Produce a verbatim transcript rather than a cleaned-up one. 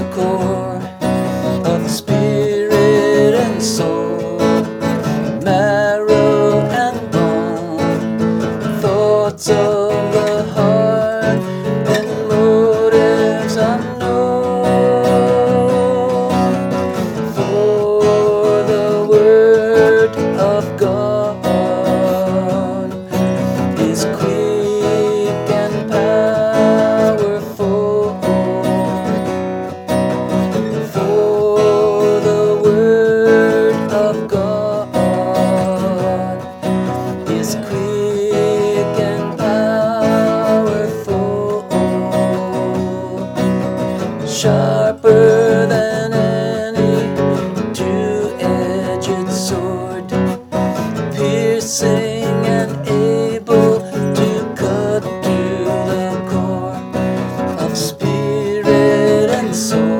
core of spirit and soul, marrow and bone, thoughts of the heart and motives unknown. For the word of God is quick and powerful. For the word of God is quick and powerful, sharper than any two-edged sword, piercing and able to cut to the core of spirit and soul,